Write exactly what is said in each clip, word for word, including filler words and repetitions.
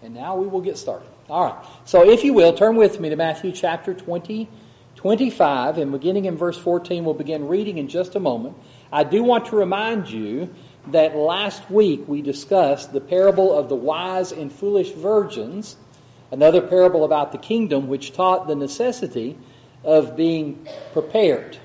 And now we will get started. All right. So if you will, turn with me to Matthew chapter twenty, twenty-five, and beginning in verse fourteen, we'll begin reading in just a moment. I do want to remind you that last week we discussed the parable of the wise and foolish virgins, another parable about the kingdom which taught the necessity of being prepared.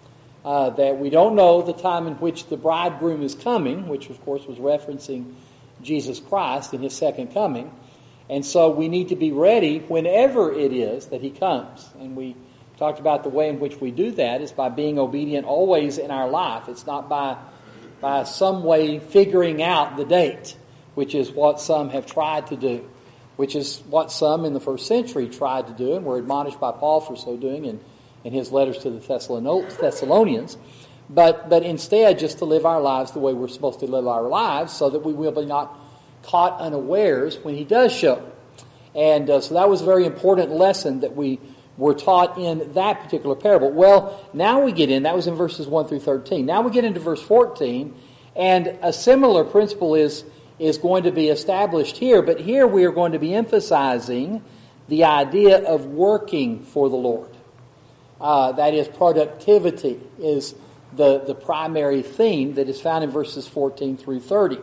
Uh, that we don't know the time in which the bridegroom is coming, which of course was referencing Jesus Christ in his second coming. And so we need to be ready whenever it is that he comes. And we talked about the way in which we do that is by being obedient always in our life. It's not by, by some way figuring out the date, which is what some have tried to do, which is what some in the first century tried to do and were admonished by Paul for so doing in, in his letters to the Thessalonians. But, but instead just to live our lives the way we're supposed to live our lives so that we will be not caught unawares when he does show. And uh, so that was a very important lesson that we were taught in that particular parable. Well, now we get in, that was in verses one through thirteen. Now we get into verse fourteen, and a similar principle is, is going to be established here, but here we are going to be emphasizing the idea of working for the Lord. Uh, that is, productivity is the, the primary theme that is found in verses fourteen through thirty.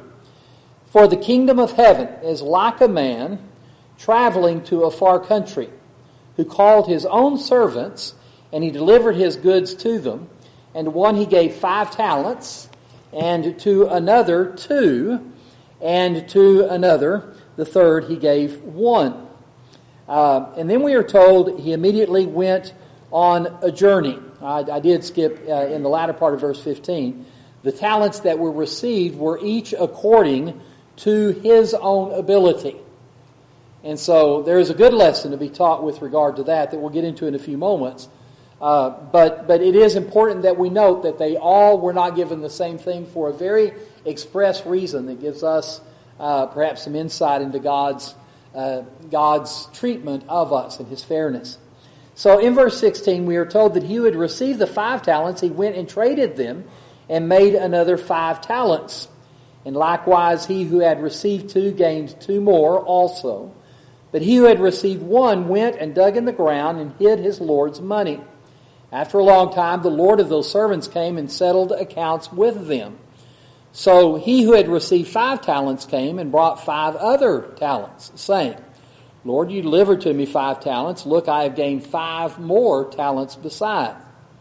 For the kingdom of heaven is like a man traveling to a far country, who called his own servants, and he delivered his goods to them. And to one he gave five talents, and to another two, and to another, the third, he gave one. Uh, and then we are told he immediately went on a journey. I, I did skip uh, in the latter part of verse fifteen. The talents that were received were each according to his own ability. And so there is a good lesson to be taught with regard to that that we'll get into in a few moments. Uh, but but it is important that we note that they all were not given the same thing for a very express reason that gives us uh, perhaps some insight into God's uh, God's treatment of us and his fairness. So in verse sixteen we are told that he who had received the five talents, he went and traded them and made another five talents. And likewise he who had received two gained two more also. But he who had received one went and dug in the ground and hid his Lord's money. After a long time, the Lord of those servants came and settled accounts with them. So he who had received five talents came and brought five other talents, saying, Lord, you delivered to me five talents. Look, I have gained five more talents beside.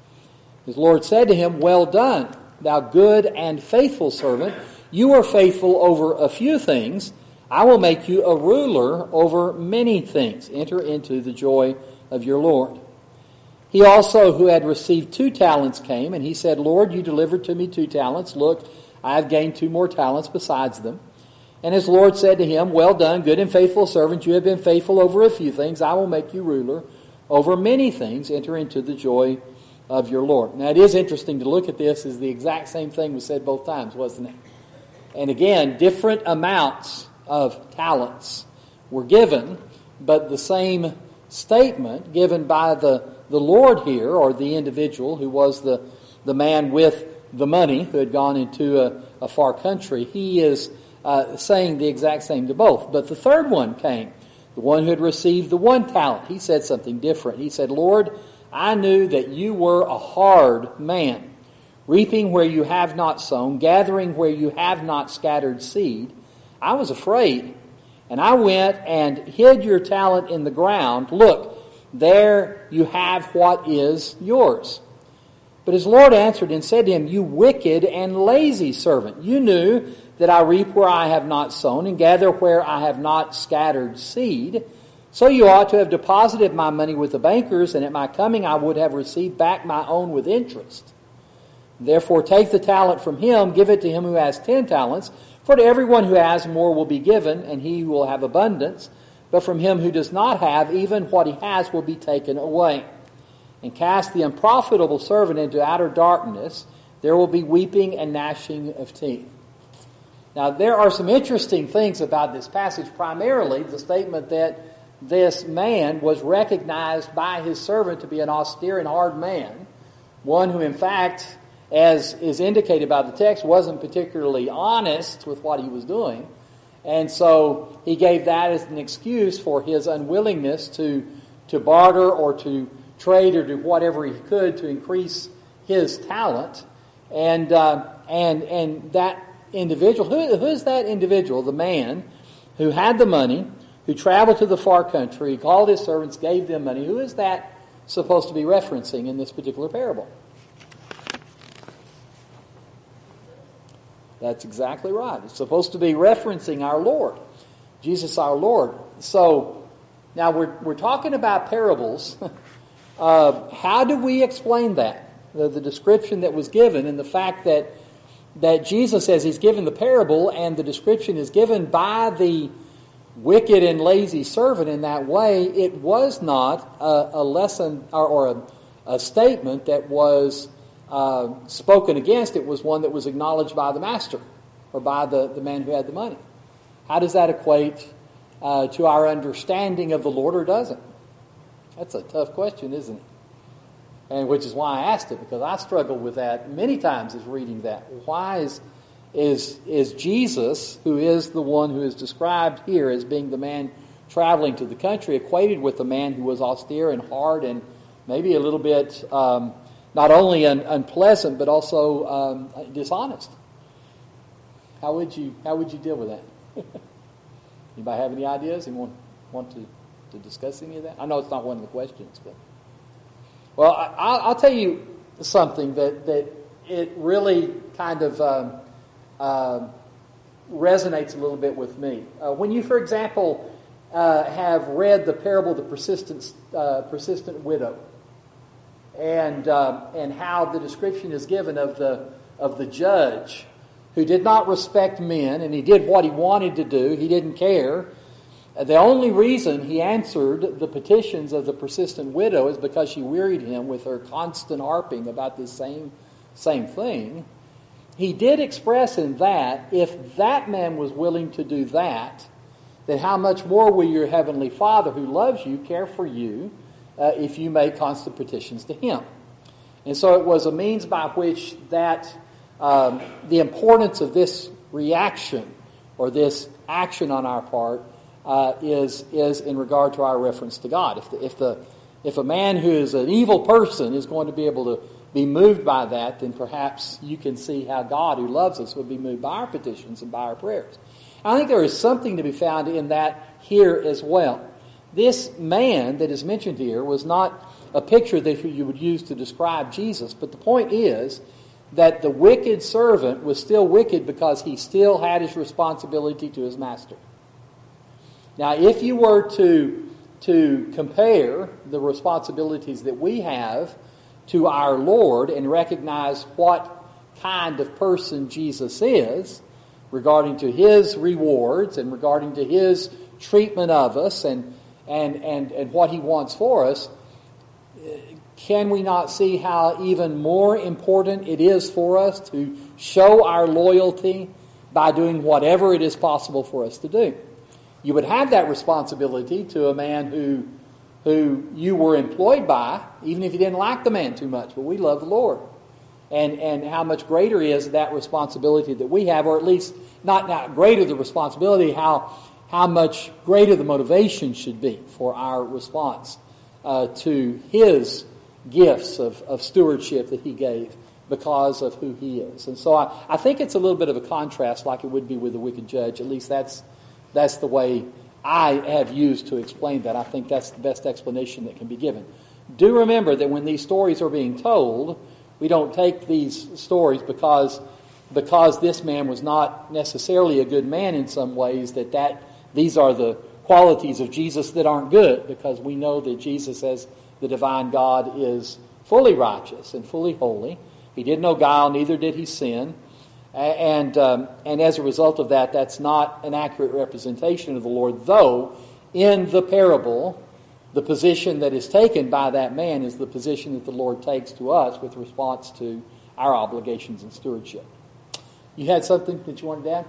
His Lord said to him, Well done, thou good and faithful servant. You are faithful over a few things. I will make you a ruler over many things. Enter into the joy of your Lord. He also, who had received two talents, came, and he said, Lord, you delivered to me two talents. Look, I have gained two more talents besides them. And his Lord said to him, Well done, good and faithful servant. You have been faithful over a few things. I will make you ruler over many things. Enter into the joy of your Lord. Now, it is interesting to look at this as the exact same thing was said both times, wasn't it? And again, different amounts of talents were given, but the same statement given by the, the Lord here, or the individual who was the, the man with the money who had gone into a, a far country, he is uh, saying the exact same to both. But the third one came, the one who had received the one talent. He said something different. He said, Lord, I knew that you were a hard man, reaping where you have not sown, gathering where you have not scattered seed. I was afraid, and I went and hid your talent in the ground. Look, there you have what is yours. But his Lord answered and said to him, You wicked and lazy servant, you knew that I reap where I have not sown and gather where I have not scattered seed. So you ought to have deposited my money with the bankers, and at my coming I would have received back my own with interest. Therefore take the talent from him, give it to him who has ten talents, for to everyone who has more will be given, and he will have abundance. But from him who does not have, even what he has will be taken away. And cast the unprofitable servant into outer darkness. There will be weeping and gnashing of teeth. Now, there are some interesting things about this passage. Primarily, the statement that this man was recognized by his servant to be an austere and hard man, one who, in fact, as is indicated by the text, wasn't particularly honest with what he was doing. And so he gave that as an excuse for his unwillingness to, to barter or to trade or do whatever he could to increase his talent. And uh, and and that individual, who, who is that individual? The man who had the money, who traveled to the far country, called his servants, gave them money. Who is that supposed to be referencing in this particular parable? That's exactly right. It's supposed to be referencing our Lord, Jesus our Lord. So now we're we're talking about parables. uh, how do we explain that? The, the description that was given and the fact that that Jesus, as he's given the parable and the description is given by the wicked and lazy servant in that way, it was not a, a lesson or, or a, a statement that was uh, spoken against. It was one that was acknowledged by the master or by the, the man who had the money. How does that equate uh, to our understanding of the Lord, or doesn't? That's a tough question, isn't it? And which is why I asked it, because I struggled with that many times as reading that. Why is is is Jesus, who is the one who is described here as being the man traveling to the country, equated with the man who was austere and hard and maybe a little bit um, not only un- unpleasant but also um, dishonest? How would you how would you deal with that? Anybody have any ideas? Anyone want to, to discuss any of that? I know it's not one of the questions, but. Well, I, I'll tell you something that, that it really kind of um, uh, resonates a little bit with me. Uh, when you, for example, uh, have read the parable of the persistent, uh, persistent widow, and uh, and how the description is given of the of the judge who did not respect men, and he did what he wanted to do. He didn't care. The only reason he answered the petitions of the persistent widow is because she wearied him with her constant harping about this same, same thing. He did express in that, if that man was willing to do that, then how much more will your heavenly Father who loves you care for you uh, if you make constant petitions to him? And so it was a means by which that um, the importance of this reaction or this action on our part Uh, is is in regard to our reference to God. If the, if the if a man who is an evil person is going to be able to be moved by that, then perhaps you can see how God, who loves us, would be moved by our petitions and by our prayers. I think there is something to be found in that here as well. This man that is mentioned here was not a picture that you would use to describe Jesus, but the point is that the wicked servant was still wicked because he still had his responsibility to his master. Now, if you were to, to compare the responsibilities that we have to our Lord and recognize what kind of person Jesus is regarding to his rewards and regarding to his treatment of us and, and, and, and what he wants for us, can we not see how even more important it is for us to show our loyalty by doing whatever it is possible for us to do? You would have that responsibility to a man who who you were employed by, even if you didn't like the man too much, but we love the Lord. And and how much greater is that responsibility that we have, or at least not, not greater the responsibility, how how much greater the motivation should be for our response uh, to his gifts of, of stewardship that he gave because of who he is. And so I, I think it's a little bit of a contrast like it would be with the wicked judge. At least that's That's the way I have used to explain that. I think that's the best explanation that can be given. Do remember that when these stories are being told, we don't take these stories because because this man was not necessarily a good man in some ways, that, that these are the qualities of Jesus that aren't good, because we know that Jesus, as the divine God, is fully righteous and fully holy. He did no guile, neither did he sin. And um, and as a result of that, that's not an accurate representation of the Lord, though in the parable, the position that is taken by that man is the position that the Lord takes to us with response to our obligations and stewardship. You had something that you wanted to add?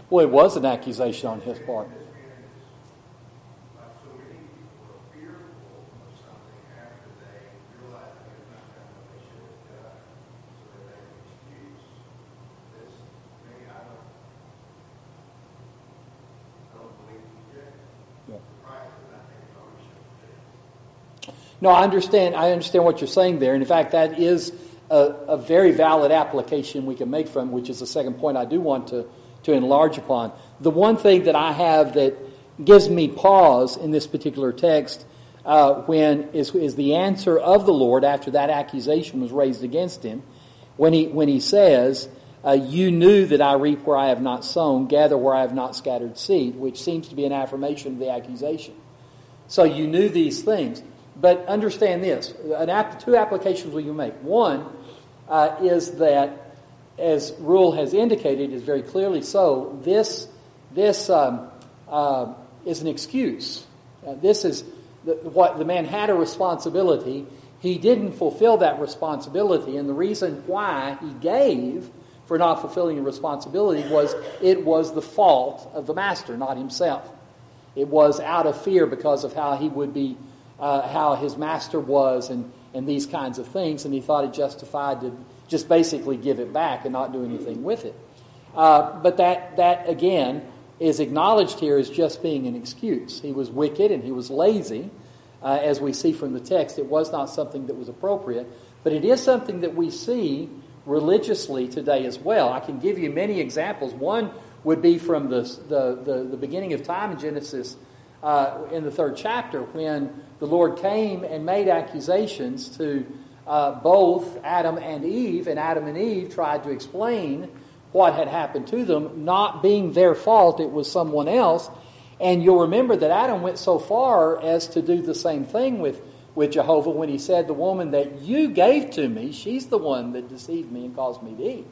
Well, it was an accusation on his part. No, I understand. I understand what you're saying there, and in fact, that is a, a very valid application we can make from, which is the second point I do want to, to enlarge upon. The one thing that I have that gives me pause in this particular text uh, when is, is the answer of the Lord after that accusation was raised against him, when he when he says, uh, "You knew that I reap where I have not sown, gather where I have not scattered seed," which seems to be an affirmation of the accusation. So you knew these things. But understand this, an app, two applications we can make. One uh, is that, as Rule has indicated, is very clearly so, this this um, uh, is an excuse. Uh, this is the, what the man had a responsibility. He didn't fulfill that responsibility, and the reason why he gave for not fulfilling the responsibility was it was the fault of the master, not himself. It was out of fear because of how he would be Uh, how his master was and, and these kinds of things, and he thought it justified to just basically give it back and not do anything with it. Uh, but that, that, again, is acknowledged here as just being an excuse. He was wicked and he was lazy, uh, as we see from the text. It was not something that was appropriate, but it is something that we see religiously today as well. I can give you many examples. One would be from the, the, the, the beginning of time in Genesis, uh, in the third chapter, when the Lord came and made accusations to uh, both Adam and Eve, and Adam and Eve tried to explain what had happened to them, not being their fault, it was someone else. And you'll remember that Adam went so far as to do the same thing with, with Jehovah when he said, "The woman that you gave to me, she's the one that deceived me and caused me to eat."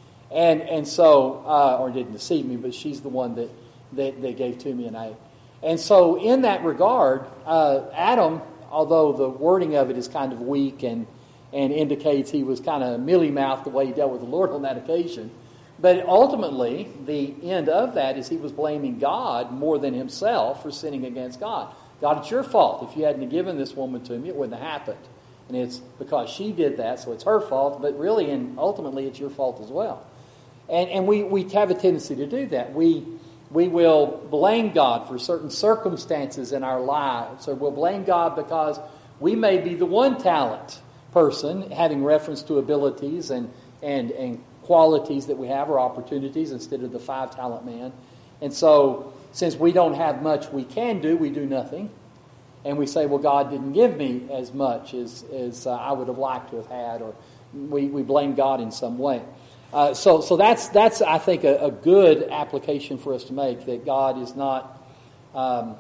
And and so, uh, or didn't deceive me, but she's the one that, that, that gave to me and I ate. And so in that regard, uh, Adam, although the wording of it is kind of weak and, and indicates he was kind of mealy-mouthed the way he dealt with the Lord on that occasion, but ultimately the end of that is he was blaming God more than himself for sinning against God. God, it's your fault. If you hadn't given this woman to me, it wouldn't have happened. And it's because she did that, so it's her fault, but really and ultimately it's your fault as well. And, and we, we have a tendency to do that. We... We will blame God for certain circumstances in our lives, or we'll blame God because we may be the one talent person, having reference to abilities and, and, and qualities that we have or opportunities instead of the five talent man. And so, since we don't have much we can do, we do nothing. And we say, well, God didn't give me as much as, as uh, I would have liked to have had, or we, we blame God in some way. Uh, so, so that's that's I think a, a good application for us to make, that God is not um,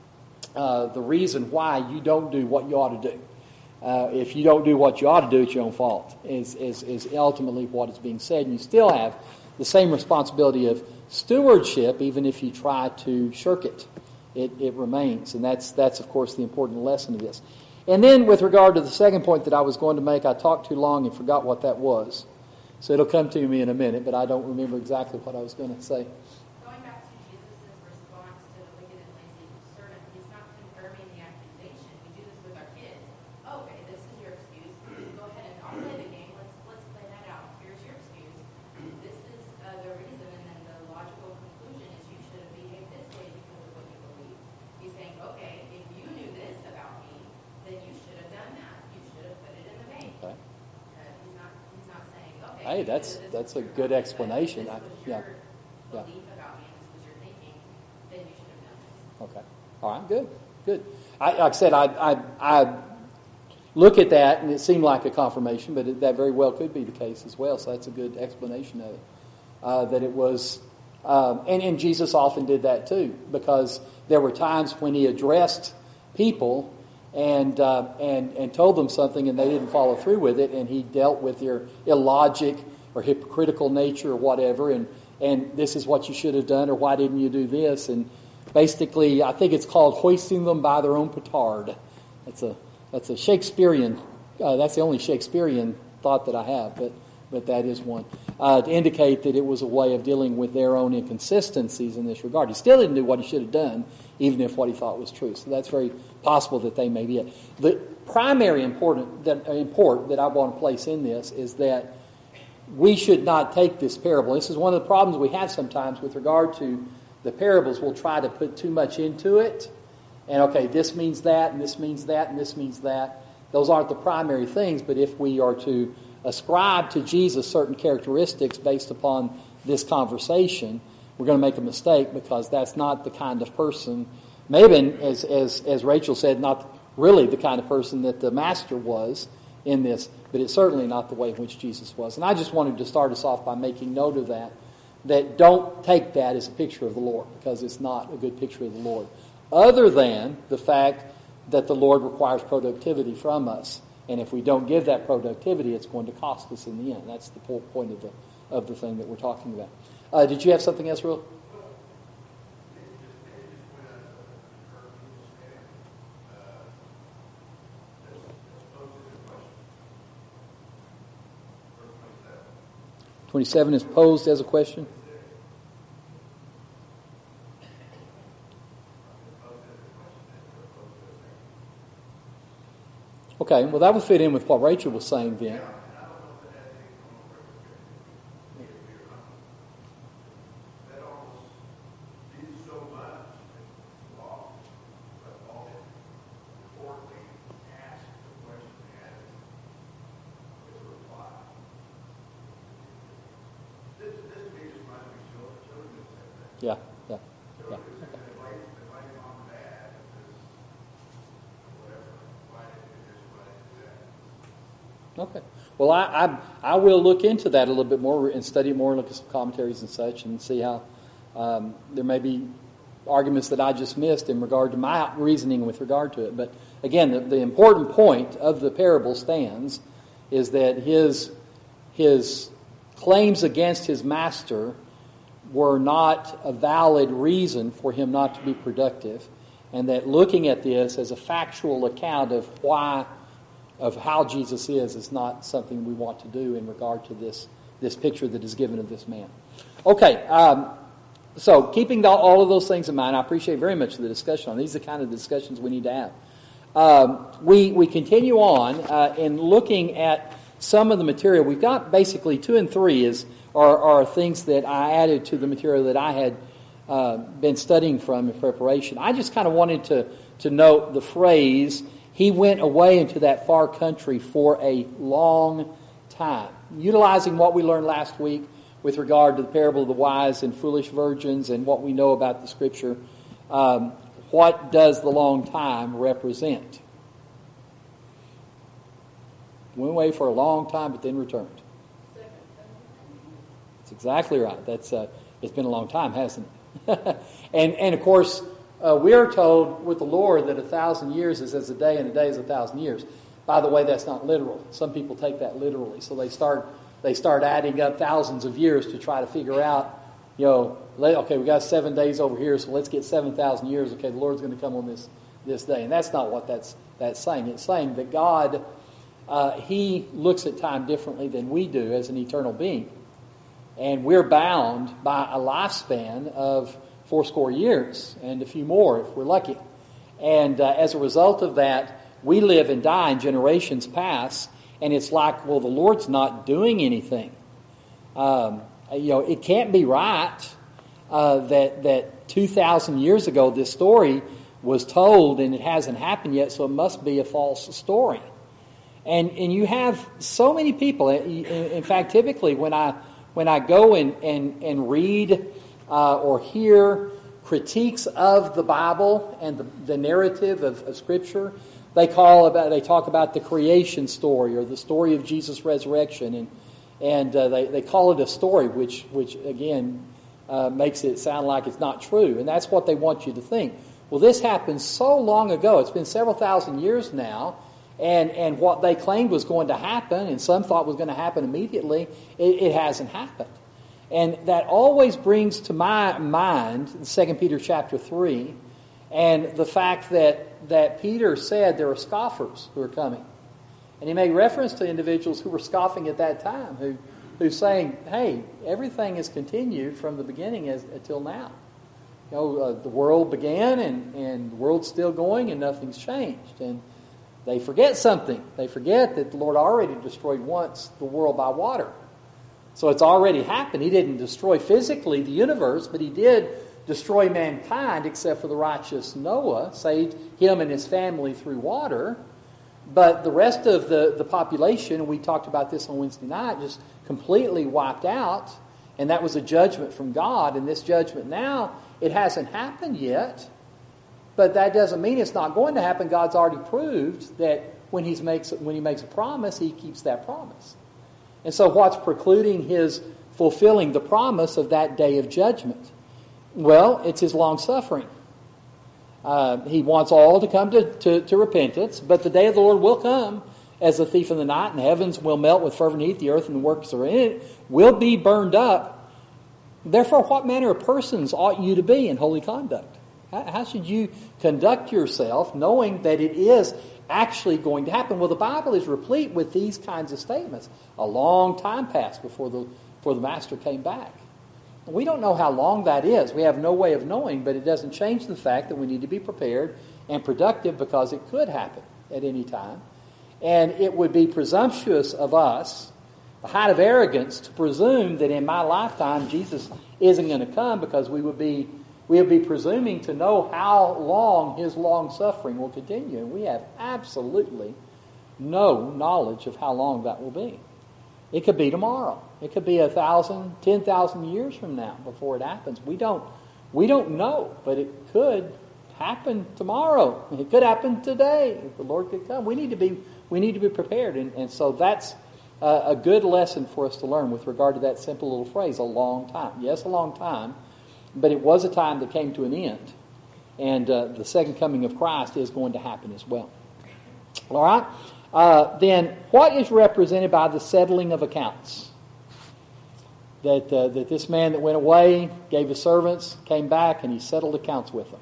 uh, the reason why you don't do what you ought to do. Uh, if you don't do what you ought to do, it's your own fault. Is is is ultimately what is being said, and you still have the same responsibility of stewardship, even if you try to shirk it. It it remains, and that's that's of course the important lesson of this. And then with regard to the second point that I was going to make, I talked too long and forgot what that was. So it'll come to me in a minute, but I don't remember exactly what I was going to say. Going back to Jesus' response to the wicked and lazy servant, he's not confirming the accusation. We do this with our kids. Oh, okay, this is your excuse. Go ahead and I'll play the game. Let's let's play that out. Here's your excuse. This is uh, the reason, and then the logical conclusion is you should have behaved this way because of what you believe. He's saying, okay, if you knew this about me, then you should have done that. You should have put it in the bank. Okay. Hey, that's that's a good explanation. I, yeah, yeah. Okay. All right. Good. Good. I, like I said, I, I I look at that and it seemed like a confirmation, but it, that very well could be the case as well. So that's a good explanation of it. Uh, that it was, um, and and Jesus often did that too, because there were times when he addressed people and uh, and and told them something and they didn't follow through with it, and he dealt with their illogic or hypocritical nature or whatever, and and this is what you should have done, or why didn't you do this? And basically, I think it's called hoisting them by their own petard. That's a that's a Shakespearean. Uh, that's the only Shakespearean thought that I have, but but that is one, uh, to indicate that it was a way of dealing with their own inconsistencies in this regard. He still didn't do what he should have done, even if what he thought was true. So that's very possible that they may be it. The primary important that, import that I want to place in this is that we should not take this parable. This is one of the problems we have sometimes with regard to the parables. We'll try to put too much into it. And okay, this means that, and this means that, and this means that. Those aren't the primary things, but if we are to ascribe to Jesus certain characteristics based upon this conversation, we're going to make a mistake, because that's not the kind of person, maybe, as, as, as Rachel said, not really the kind of person that the Master was in this, but it's certainly not the way in which Jesus was. And I just wanted to start us off by making note of that, that don't take that as a picture of the Lord, because it's not a good picture of the Lord, other than the fact that the Lord requires productivity from us. And if we don't give that productivity, it's going to cost us in the end. That's the whole point of the of the thing that we're talking about. Uh, did you have something else, Will? twenty-seven is posed as a question. Okay, well that would fit in with what Rachel was saying then. Yeah, yeah, yeah. Okay. Well, I, I I will look into that a little bit more and study more and look at some commentaries and such and see how um, there may be arguments that I just missed in regard to my reasoning with regard to it. But again, the, the important point of the parable stands is that his his claims against his master were not a valid reason for him not to be productive, and that looking at this as a factual account of why, of how Jesus is, is not something we want to do in regard to this this picture that is given of this man. Okay, um, so keeping all of those things in mind, I appreciate very much the discussion on these. Are the kind of discussions we need to have. Um, we we continue on uh, in looking at some of the material. We've got basically two and three is are, are things that I added to the material that I had uh, been studying from in preparation. I just kind of wanted to to note the phrase, "He went away into that far country for a long time," utilizing what we learned last week with regard to the parable of the wise and foolish virgins and what we know about the Scripture. Um, what does the long time represent? Went away for a long time, but then returned. That's exactly right. That's uh, it's been a long time, hasn't it? and and of course, uh, we are told with the Lord that a thousand years is as a day, and a day is a thousand years. By the way, that's not literal. Some people take that literally, so they start they start adding up thousands of years to try to figure out, you know, okay, we got seven days over here, so let's get seven thousand years. Okay, the Lord's going to come on this this day, and that's not what that's that's saying. It's saying that God, uh, He looks at time differently than we do as an eternal being, and we're bound by a lifespan of fourscore years and a few more if we're lucky. And uh, as a result of that, we live and die and generations pass, and it's like, well, the Lord's not doing anything. Um, you know, it can't be right uh, that that two thousand years ago this story was told and it hasn't happened yet, so it must be a false story. And and you have so many people. In, in fact, typically when I when I go and and and read uh, or hear critiques of the Bible and the, the narrative of, of Scripture, they call about they talk about the creation story or the story of Jesus' resurrection, and and uh, they they call it a story, which which again uh, makes it sound like it's not true, and that's what they want you to think. Well, this happened so long ago; it's been several thousand years now, and and what they claimed was going to happen, and some thought was going to happen immediately, it, it hasn't happened, and that always brings to my mind Second Peter chapter three, and the fact that. that Peter said there are scoffers who are coming. And he made reference to individuals who were scoffing at that time, who, who's saying, hey, everything has continued from the beginning as, until now. You know, uh, the world began and, and the world's still going and nothing's changed. And they forget something. They forget that the Lord already destroyed once the world by water. So it's already happened. He didn't destroy physically the universe, but he did destroy mankind except for the righteous Noah, saved him and his family through water. But the rest of the, the population, we talked about this on Wednesday night, just completely wiped out. And that was a judgment from God. And this judgment now, it hasn't happened yet. But that doesn't mean it's not going to happen. God's already proved that when, he's makes, when he makes a promise, he keeps that promise. And so what's precluding his fulfilling the promise of that day of judgment? Well, it's his long-suffering. Uh, he wants all to come to, to, to repentance, but the day of the Lord will come as a thief in the night, and the heavens will melt with fervent heat, the earth and the works that are in it will be burned up. Therefore, what manner of persons ought you to be in holy conduct? How, how should you conduct yourself knowing that it is actually going to happen? Well, the Bible is replete with these kinds of statements. A long time passed before the, before the Master came back. We don't know how long that is. We have no way of knowing, but it doesn't change the fact that we need to be prepared and productive because it could happen at any time. And it would be presumptuous of us, a height of arrogance, to presume that in my lifetime Jesus isn't going to come, because we would be we would be presuming to know how long his long suffering will continue. And we have absolutely no knowledge of how long that will be. It could be tomorrow. It could be a thousand, ten thousand years from now before it happens. We don't, we don't know, but it could happen tomorrow. It could happen today. If the Lord could come, we need to be, we need to be prepared, and, and so that's a, a good lesson for us to learn with regard to that simple little phrase: a long time. Yes, a long time, but it was a time that came to an end, and uh, the second coming of Christ is going to happen as well. All right. Uh, then, what is represented by the settling of accounts? That uh, that this man that went away, gave his servants, came back, and he settled accounts with them.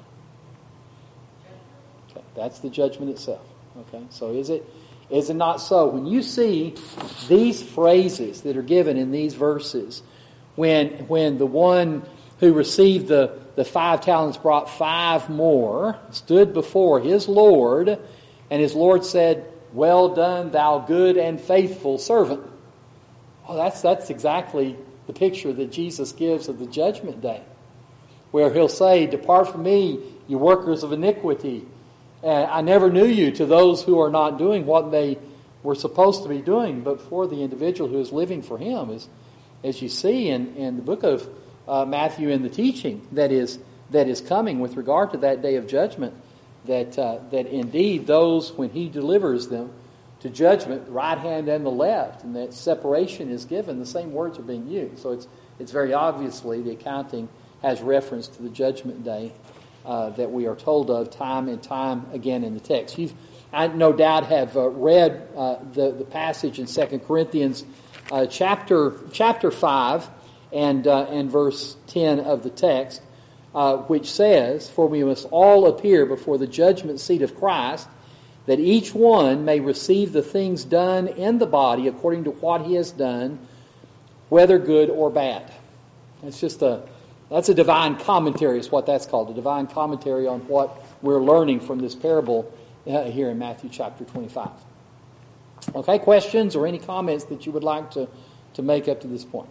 Okay, that's the judgment itself. Okay, so is it is it not so? When you see these phrases that are given in these verses, when when the one who received the, the five talents brought five more, stood before his Lord, and his Lord said, "Well done, thou good and faithful servant." Oh, that's that's exactly the picture that Jesus gives of the judgment day, where he'll say, "Depart from me, you workers of iniquity. And I never knew you," to those who are not doing what they were supposed to be doing, but for the individual who is living for him. As, as you see in, in the book of uh, Matthew, in the teaching that is that is coming with regard to that day of judgment, that uh, that indeed those, when he delivers them to judgment, the right hand and the left, and that separation is given, the same words are being used. So it's it's very obviously the accounting has reference to the judgment day uh, that we are told of time and time again in the text. You've, I no doubt, have uh, read uh, the the passage in Second Corinthians uh, chapter chapter five and uh, and verse ten of the text, uh, which says, "For we must all appear before the judgment seat of Christ, that each one may receive the things done in the body according to what he has done, whether good or bad." It's just a that's a divine commentary, is what that's called, a divine commentary on what we're learning from this parable uh, here in Matthew chapter twenty-five. Okay, questions or any comments that you would like to, to make up to this point?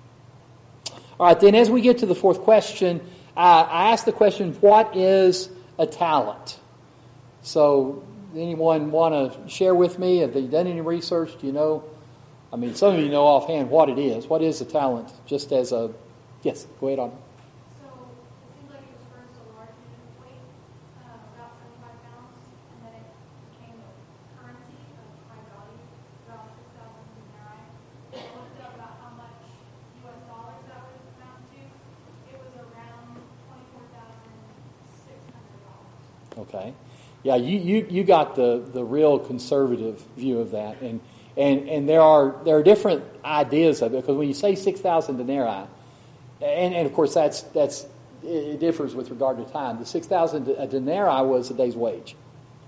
All right, then as we get to the fourth question, uh, I asked the question, what is a talent? So, anyone want to share with me? Have they done any research? Do you know? I mean, some of you know offhand what it is. What is a talent? Just as a... Yes, go ahead on. So, it seems like it was first a large unit of weight, uh, about seventy-five pounds, and then it became a currency of high value, about six thousand denarii. I looked up about how much U S dollars that would amount to. It was around twenty-four thousand six hundred dollars. Okay. Yeah, you, you, you got the, the real conservative view of that. And and, and there are there are different ideas of it, because when you say six thousand denarii, and, and of course that's that's it differs with regard to time. The six thousand denarii was a day's wage.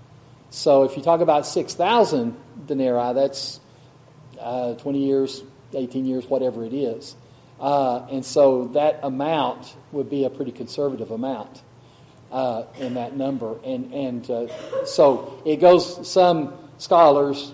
So if you talk about six thousand denarii, that's uh, twenty years eighteen years, whatever it is. Uh, and so that amount would be a pretty conservative amount uh, in that number. And, and uh, so it goes, some scholars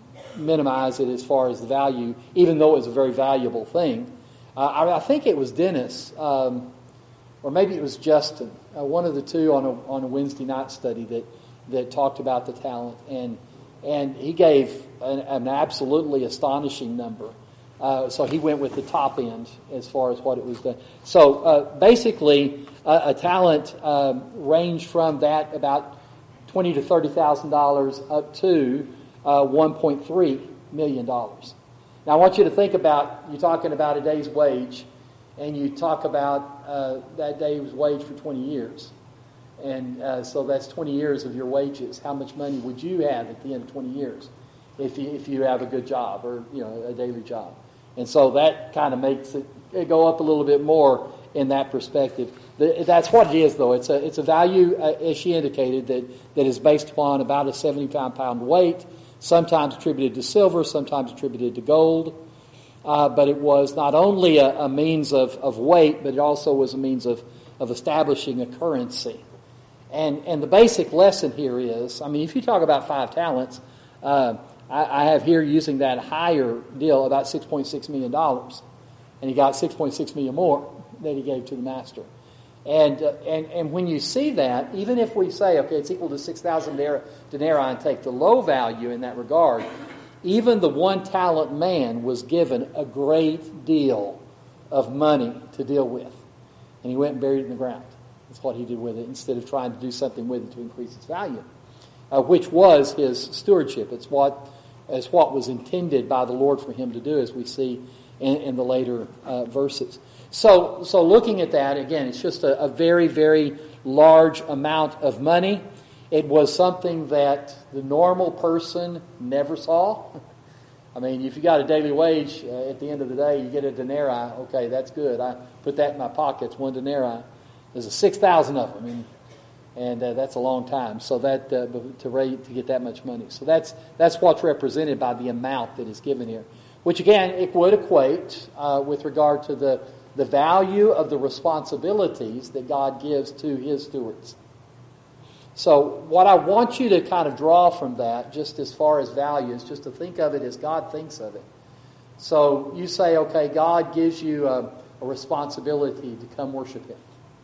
minimize it as far as the value, even though it was a very valuable thing. Uh, I, I think it was Dennis, um, or maybe it was Justin, uh, one of the two on a, on a Wednesday night study that, that talked about the talent. And, and he gave an, an absolutely astonishing number. Uh, so he went with the top end as far as what it was done. So uh, basically, uh, a talent um, ranged from that about twenty to thirty thousand dollars up to uh, one point three million dollars. Now I want you to think about, you're talking about a day's wage, and you talk about uh, that day's wage for twenty years, and uh, so that's twenty years of your wages. How much money would you have at the end of twenty years, if you if you have a good job or you know a daily job? And so that kind of makes it, it go up a little bit more in that perspective. The, that's what it is, though. It's a it's a value, uh, as she indicated, that, that is based upon about a seventy-five pound weight, sometimes attributed to silver, sometimes attributed to gold. Uh, but it was not only a, a means of, of weight, but it also was a means of, of establishing a currency. And and the basic lesson here is, I mean, if you talk about five talents, uh, I, I have here using that higher deal, about six point six million dollars. And he got six point six million dollars more that he gave to the master. And, uh, and and when you see that, even if we say, okay, it's equal to six thousand denarii and take the low value in that regard, even the one talent man was given a great deal of money to deal with. And he went and buried it in the ground. That's what he did with it, instead of trying to do something with it to increase its value, uh, which was his stewardship. It's what, it's what was intended by the Lord for him to do, as we see in, in the later uh, verses. So, so looking at that, again, it's just a, a very, very large amount of money. It was something that the normal person never saw. I mean, if you got a daily wage, uh, at the end of the day, you get a denarii. Okay, that's good. I put that in my pocket. It's one denarii. There's a six thousand of them, and, and uh, that's a long time. So that uh, to rate, to get that much money. So that's that's what's represented by the amount that is given here. Which again, it would equate uh, with regard to the the value of the responsibilities that God gives to His stewards. So what I want you to kind of draw from that, just as far as value, is just to think of it as God thinks of it. So you say, okay, God gives you a, a responsibility to come worship Him.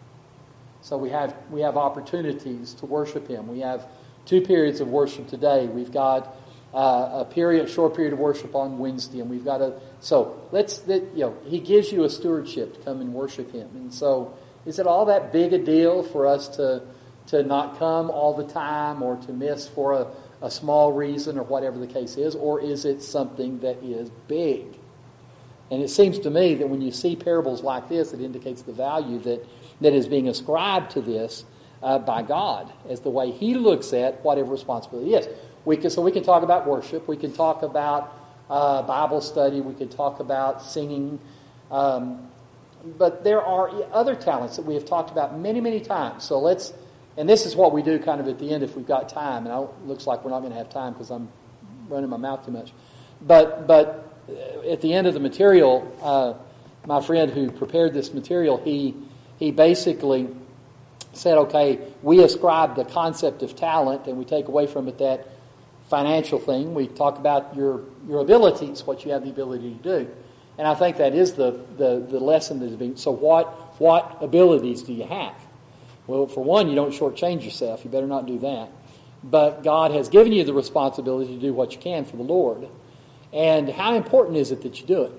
So we have we have opportunities to worship Him. We have two periods of worship today. We've got uh, a period, short period of worship on Wednesday, and we've got a so let's that you know He gives you a stewardship to come and worship Him. And so, is it all that big a deal for us to to not come all the time, or to miss for a, a small reason, or whatever the case is, or is it something that is big? And it seems to me that when you see parables like this, it indicates the value that, that is being ascribed to this uh, by God as the way He looks at whatever responsibility is. We can, so we can talk about worship, we can talk about uh, Bible study, we can talk about singing, um, but there are other talents that we have talked about many, many times. So let's, and this is what we do kind of at the end if we've got time, and it looks like we're not going to have time because I'm running my mouth too much. But but at the end of the material, uh, my friend who prepared this material, he he basically said, okay, we ascribe the concept of talent and we take away from it that financial thing. We talk about your, your abilities, what you have the ability to do. And I think that is the, the, the lesson that is being, so what what abilities do you have? Well, for one, you don't shortchange yourself. You better not do that. But God has given you the responsibility to do what you can for the Lord. And how important is it that you do it?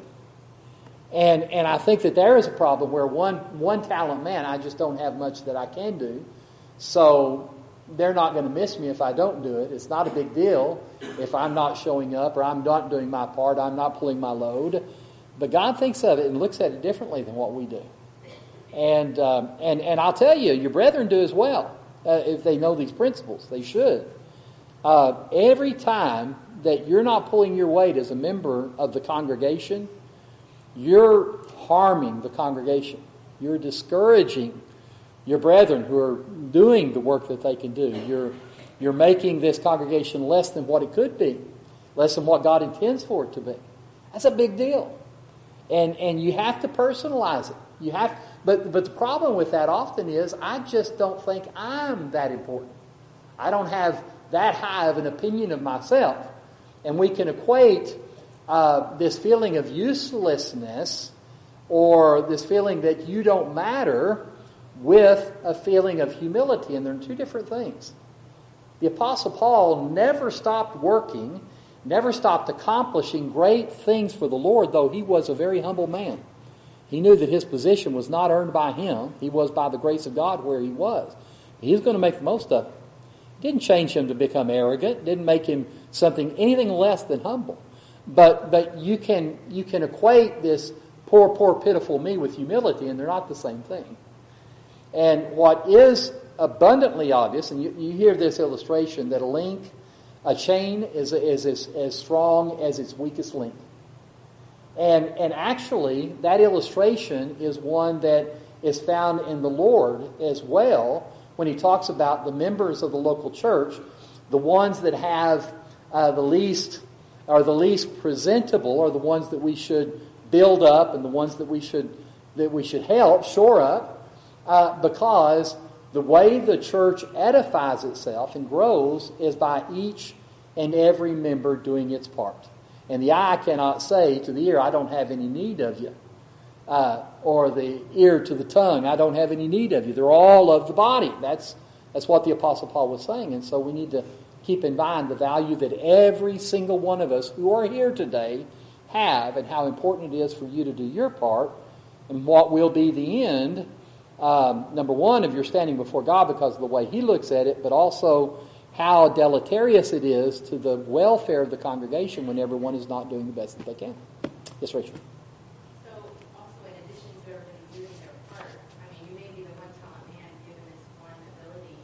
And and I think that there is a problem where one one talent man, I just don't have much that I can do. So they're not going to miss me if I don't do it. It's not a big deal if I'm not showing up or I'm not doing my part, I'm not pulling my load. But God thinks of it and looks at it differently than what we do. And um, and and I'll tell you, your brethren do as well. Uh, if they know these principles, they should. Uh, every time that you're not pulling your weight as a member of the congregation, you're harming the congregation. You're discouraging your brethren who are doing the work that they can do. You're you're making this congregation less than what it could be, less than what God intends for it to be. That's a big deal. And and you have to personalize it. You have, but but the problem with that often is I just don't think I'm that important. I don't have that high of an opinion of myself. And we can equate uh, this feeling of uselessness or this feeling that you don't matter with a feeling of humility, and they're two different things. The Apostle Paul never stopped working, never stopped accomplishing great things for the Lord, though he was a very humble man. He knew that his position was not earned by him. He was by the grace of God where he was. He was going to make the most of it. It didn't change him to become arrogant. It didn't make him something anything less than humble. But but you can you can equate this poor, poor, pitiful me with humility, and they're not the same thing. And what is abundantly obvious, and you, you hear this illustration, that a link, a chain is, is as, as strong as its weakest link. And, and actually, that illustration is one that is found in the Lord as well when he talks about the members of the local church, the ones that have uh, the least, are the least presentable, are the ones that we should build up and the ones that we should that we should help shore up, uh, because the way the church edifies itself and grows is by each and every member doing its part. And the eye cannot say to the ear, I don't have any need of you. Uh, or the ear to the tongue, I don't have any need of you. They're all of the body. That's that's what the Apostle Paul was saying. And so we need to keep in mind the value that every single one of us who are here today have, and how important it is for you to do your part, and what will be the end, um, number one, of your standing before God because of the way He looks at it, but also how deleterious it is to the welfare of the congregation when everyone is not doing the best that they can. Yes, Rachel. So, also in addition to everybody doing their part, I mean, you may be the one talent man given this one ability,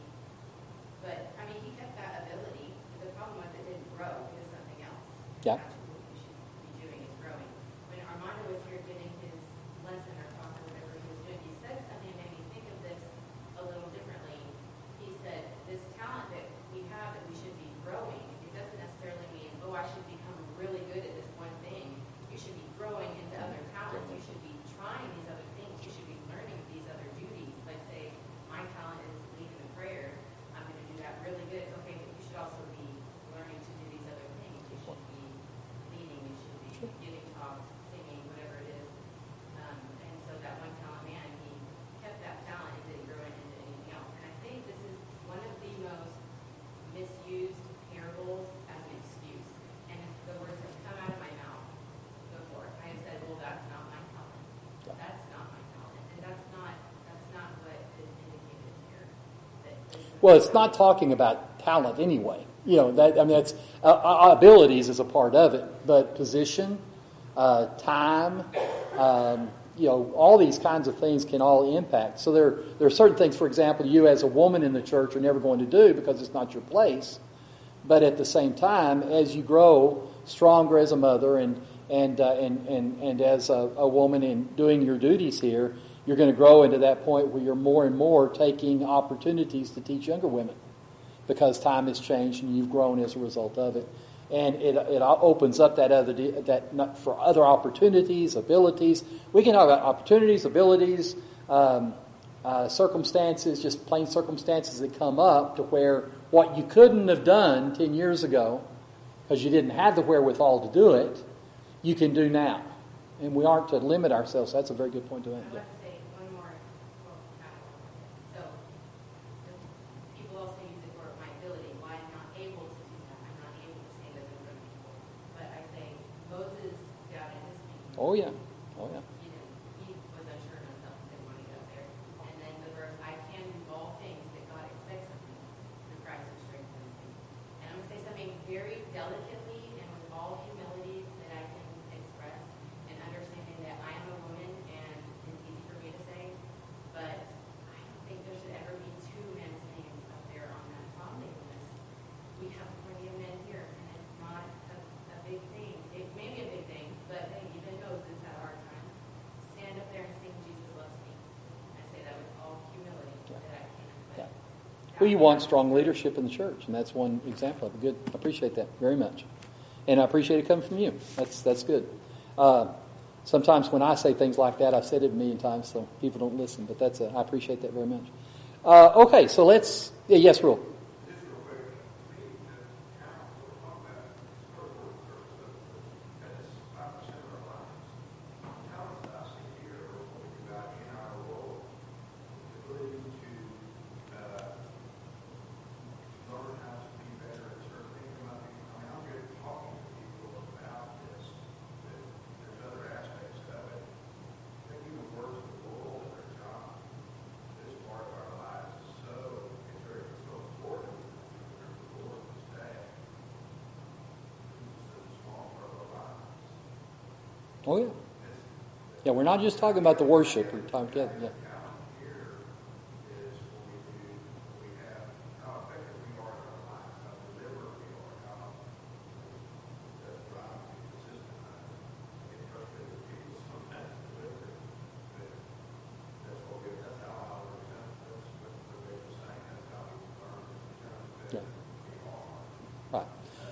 but, I mean, he kept that ability. The problem was it didn't grow. It was something else. Yeah. That's what we should be doing, is growing. When Armando was here giving his lesson or talk or whatever he was doing, he said something that made me think of this a little differently. He said, this talent that we have that we should be growing, it doesn't necessarily mean, oh, I should become really good at this one thing. You should be growing into other talents. You should be trying these other things. You should be learning these other duties. Like, say, my talent is leading the prayer. I'm going to do that really good. Okay, but you should also be learning to do these other things. You should be leading. You should be giving talks, singing, whatever it is. Um, and so that one talent man, he kept that talent and didn't grow it into anything else. And I think this is one of the most misused parables as an excuse. And the words have come out of my mouth before. I have said, well, that's not my talent. That's not my talent. And that's not that's not what is indicated here. That this is- Well, it's not talking about talent anyway. You know, that I mean, that's uh, uh, abilities is a part of it, but position, uh, time, um, you know, all these kinds of things can all impact. So there, there are certain things, for example, you as a woman in the church are never going to do because it's not your place. But at the same time, as you grow stronger as a mother and and uh, and, and and as a, a woman in doing your duties here, you're going to grow into that point where you're more and more taking opportunities to teach younger women, because time has changed and you've grown as a result of it, and it it opens up that other that for other opportunities, abilities. We can talk about opportunities, abilities, um, uh, circumstances, just plain circumstances that come up to where what you couldn't have done ten years ago because you didn't have the wherewithal to do it, you can do now, and we aren't to limit ourselves. That's a very good point to end. I want to say one more, well, not one more. So, the, people also use it for my ability. Why I'm not able to do that. I'm not able to stand up in front of people. But I say, Moses got in his meeting. Oh yeah, oh yeah. You know, he was unsure of himself and didn't want to get up there. And then the verse, I can do all things that God expects of me through Christ who strengthens me. And I'm going to say something very delicately and with all humility that I can express, and understanding that I am a woman and it's easy for me to say, but I don't think there should ever be two men's names up there on that sounding list. We have plenty of men here, and it's not a, a big thing. It may be a big thing, but hey, even Moses had a hard time. Stand up there and sing Jesus Loves Me. I say that with all humility that I can. But Well, you want strong leadership in the church, and that's one example of it. Good. I appreciate that very much. And I appreciate it coming from you. That's that's good. Uh, Sometimes when I say things like that, I've said it a million times, so people don't listen. But that's a, I appreciate that very much. Uh, okay, so let's. Yeah, yes, Rule. Oh, yeah. Yeah, we're not just talking about the worship. We're talking together, yeah. Yeah. Right.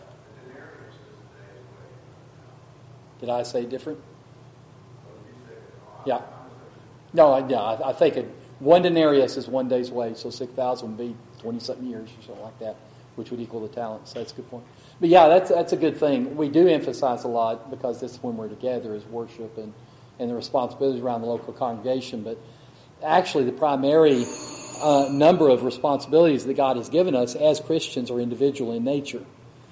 Did I say different? Yeah. No, I, yeah, I, I think it, one denarius is one day's wage, so six thousand would be twenty-something years or something like that, which would equal the talent. So that's a good point. But yeah, that's that's a good thing. We do emphasize a lot because this is when we're together is worship and, and the responsibilities around the local congregation. But actually the primary uh, number of responsibilities that God has given us as Christians are individual in nature.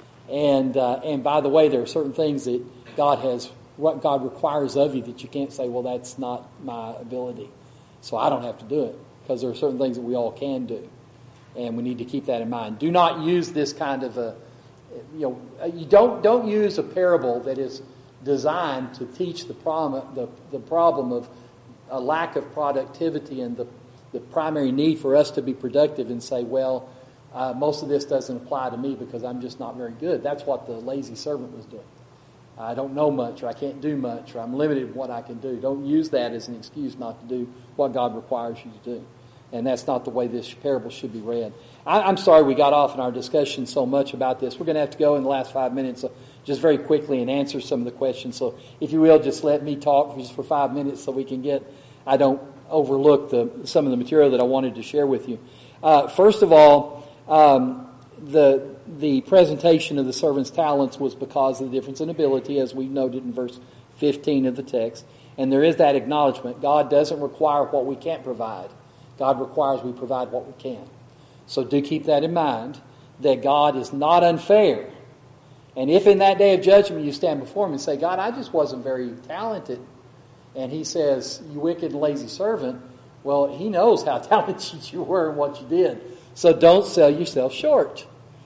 And uh, and by the way, there are certain things that God has, what God requires of you that you can't say, well, that's not my ability, so I don't have to do it, because there are certain things that we all can do, and we need to keep that in mind. Do not use this kind of a, you know, you don't don't use a parable that is designed to teach the problem the the problem of a lack of productivity and the the primary need for us to be productive and say, well, uh, most of this doesn't apply to me because I'm just not very good. That's what the lazy servant was doing. I don't know much, or I can't do much, or I'm limited in what I can do. Don't use that as an excuse not to do what God requires you to do. And that's not the way this parable should be read. I, I'm sorry we got off in our discussion so much about this. We're going to have to go in the last five minutes so just very quickly and answer some of the questions. So if you will, just let me talk just for five minutes so we can get, I don't overlook the some of the material that I wanted to share with you. Uh, first of all, um, the the presentation of the servant's talents was because of the difference in ability, as we noted in verse fifteen of the text. And there is that acknowledgement. God doesn't require what we can't provide. God requires we provide what we can. So do keep that in mind, that God is not unfair. And if in that day of judgment you stand before Him and say, God, I just wasn't very talented, and He says, you wicked and lazy servant, well, He knows how talented you were and what you did. So don't sell yourself short.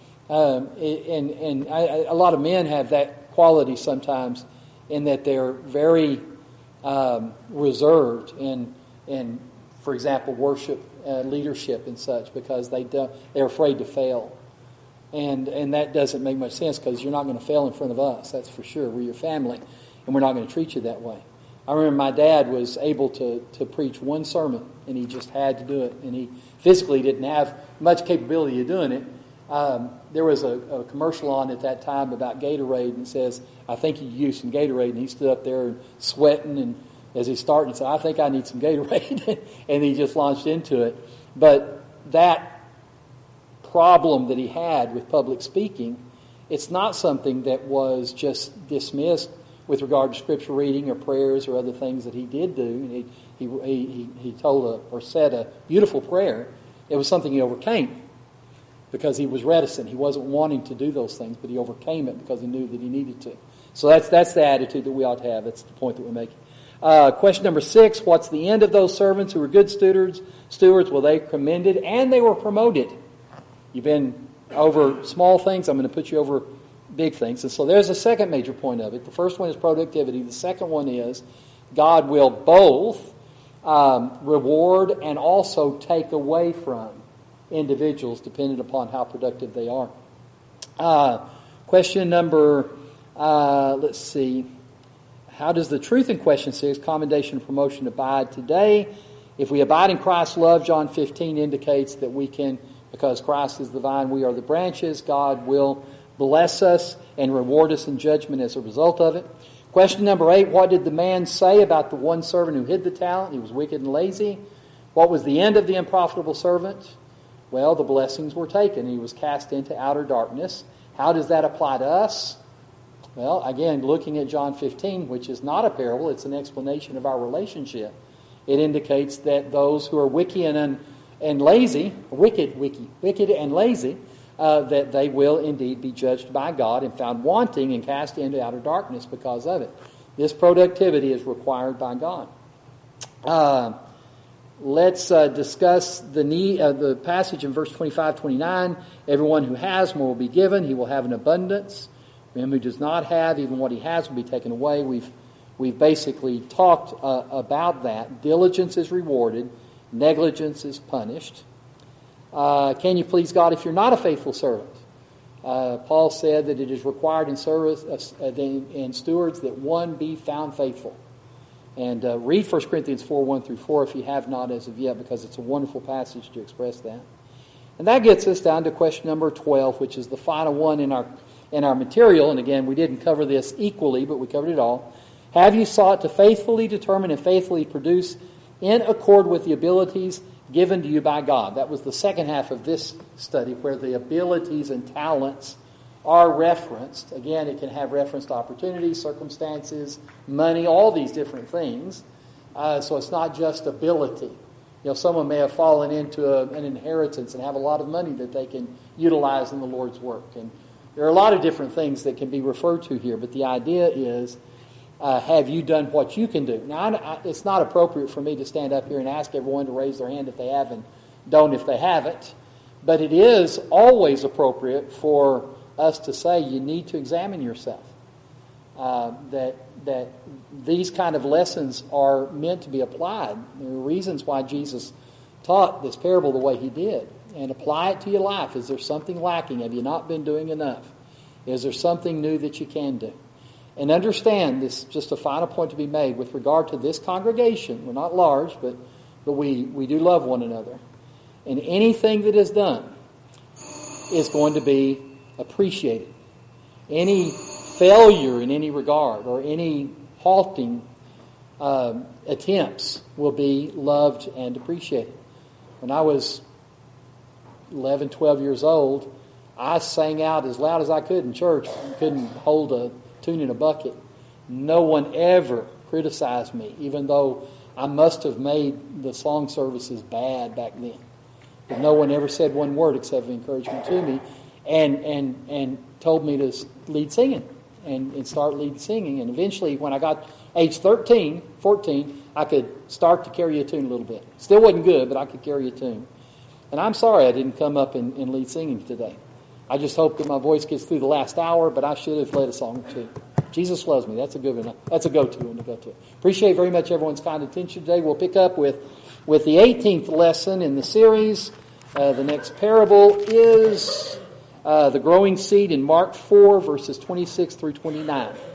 Um, and and I, a lot of men have that quality sometimes, in that they're very um, reserved in, in, for example, worship, uh, leadership, and such, because they do, they're afraid to fail, and and that doesn't make much sense, because you're not going to fail in front of us. That's for sure. We're your family, and we're not going to treat you that way. I remember my dad was able to to preach one sermon, and he just had to do it, and he physically didn't have much capability of doing it. Um, there was a, a commercial on at that time about Gatorade, and it says, I think you used some Gatorade, and he stood up there sweating, and as he started, he said, I think I need some Gatorade, and he just launched into it. But that problem that he had with public speaking, it's not something that was just dismissed with regard to scripture reading or prayers or other things that he did do. He, he, he, he told a, or said a beautiful prayer. It was something he overcame, because he was reticent. He wasn't wanting to do those things, but he overcame it because he knew that he needed to. So that's that's the attitude that we ought to have. That's the point that we're making. Uh, question number six, what's the end of those servants who were good stewards? Stewards, well, they commended and they were promoted. You've been over small things. I'm going to put you over big things. And so there's a second major point of it. The first one is productivity. The second one is God will both um, reward and also take away from individuals, depending upon how productive they are. Uh, question number, uh, let's see. How does the truth in question six, commendation and promotion, abide today? If we abide in Christ's love, John fifteen indicates that we can, because Christ is the vine, we are the branches. God will bless us and reward us in judgment as a result of it. Question number eight, what did the man say about the one servant who hid the talent? He was wicked and lazy. What was the end of the unprofitable servant? Well, the blessings were taken. He was cast into outer darkness. How does that apply to us? Well, again, looking at John fifteen, which is not a parable, it's an explanation of our relationship. It indicates that those who are wicked and, and lazy, wicked, wicked, wicked and lazy, uh, that they will indeed be judged by God and found wanting and cast into outer darkness because of it. This productivity is required by God. Uh, let's uh, discuss the need, uh, the passage in verse twenty-five, twenty-nine. Everyone who has more will be given. He will have an abundance. Him who does not have, even what he has will be taken away. We've we've basically talked uh, about that. Diligence is rewarded. Negligence is punished. Uh, can you please God if you're not a faithful servant? Uh, Paul said that it is required in service uh, in stewards that one be found faithful. And uh, read First Corinthians four, one through four if you have not as of yet, because it's a wonderful passage to express that. And that gets us down to question number twelve, which is the final one in our in our material. And again, we didn't cover this equally, but we covered it all. Have you sought to faithfully determine and faithfully produce in accord with the abilities given to you by God? That was the second half of this study, where the abilities and talents are referenced. Again, it can have reference to opportunities, circumstances, money, all these different things. Uh, so it's not just ability. You know, someone may have fallen into a, an inheritance and have a lot of money that they can utilize in the Lord's work. And there are a lot of different things that can be referred to here, but the idea is, uh, have you done what you can do? Now, I, I, it's not appropriate for me to stand up here and ask everyone to raise their hand if they have and don't if they haven't, but it is always appropriate for us to say you need to examine yourself. Uh, that that these kind of lessons are meant to be applied. There are reasons why Jesus taught this parable the way he did. And apply it to your life. Is there something lacking? Have you not been doing enough? Is there something new that you can do? And understand, this is just a final point to be made with regard to this congregation. We're not large, but, but we, we do love one another. And anything that is done is going to be appreciated. Any failure in any regard or any halting um, attempts will be loved and appreciated. When I was eleven, twelve years old, I sang out as loud as I could in church. Couldn't hold a tune in a bucket. No one ever criticized me, even though I must have made the song services bad back then. But no one ever said one word except of encouragement to me and and and told me to lead singing and, and start lead singing. And eventually, when I got age thirteen, fourteen, I could start to carry a tune a little bit. Still wasn't good, but I could carry a tune. And I'm sorry I didn't come up and, and lead singing today. I just hope that my voice gets through the last hour, but I should have led a song or two. Jesus loves me. That's a good one. That's a go-to one to go to. Appreciate very much everyone's kind attention today. We'll pick up with, with the eighteenth lesson in the series. Uh, the next parable is uh, the growing seed in Mark four, verses twenty-six through twenty-nine.